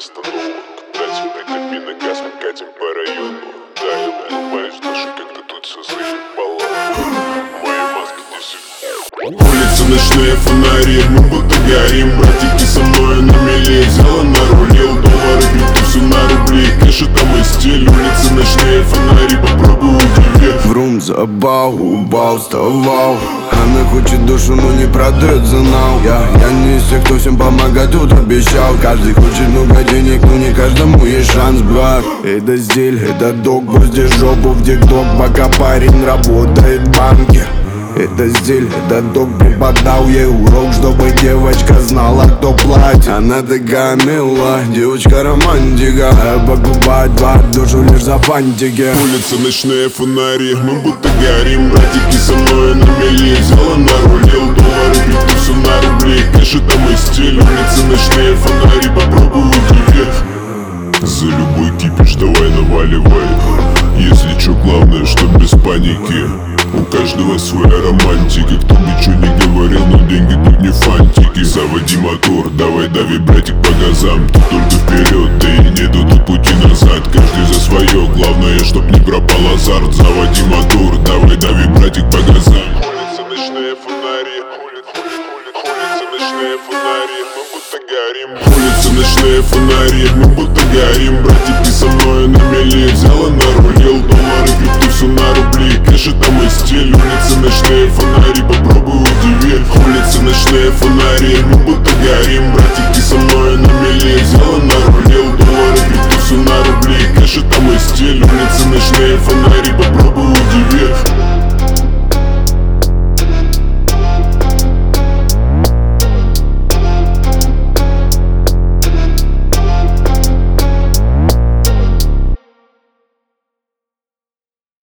остановок. Дайте прикопи на газ, мы катим по району. Да, я понимаю, даже когда тут все заебало. Мои маски здесь. Улицы, ночные фонари, мы будто горим. Братики со мной на мели, взяла на рулил. Доллары, крипту, все на рубли, кэш это мой стиль. Улицы, ночные фонари, попробуй удиви. Врум забал, убал, вставал. Она хочет душу, но не продает за нал. Я не из тех, кто всем помогать тут обещал. Каждый хочет много денег, но не каждому есть шанс, брат. Это стиль, это дог, бросьте жопу в тик-ток, пока парень работает в банке. Это стиль, это дог, преподал ей урок, чтобы девочка знала, кто платит. Она такая милая, девочка романтика, а покупать под душу лишь за фантики. Улицы, ночные фонари, мы будто горим. Братики со мной на мели, взяла на рулил. Доллары, крипту, все на рубли, кэш это мой стиль. Улицы, ночные фонари, попробуй удиви. За любой кипиш давай наваливай. Если чё, главное, что без паники. У каждого своя романтика. Кто бы чё не говорил, но деньги тут не фантики. Заводи мотор, давай дави, братик, по газам. Ты только вперед, да и нету тут пути назад. Каждый за свое, главное, чтоб не пропал азарт. Заводи мотор, давай дави, братик, по газам. Улицы, ночные фонари, улицы, ночные фонари, мы будто горим. Улицы, ночные фонари, мы будто горим. Братики со мной на мели, взяла на рулил. Доллары, крипту, все на рубли, кэш это мой стиль. Улицы, ночные фонари, попробуй удиви. Улицы, ночные фонари, мы будто горим. Братики со мной на мели,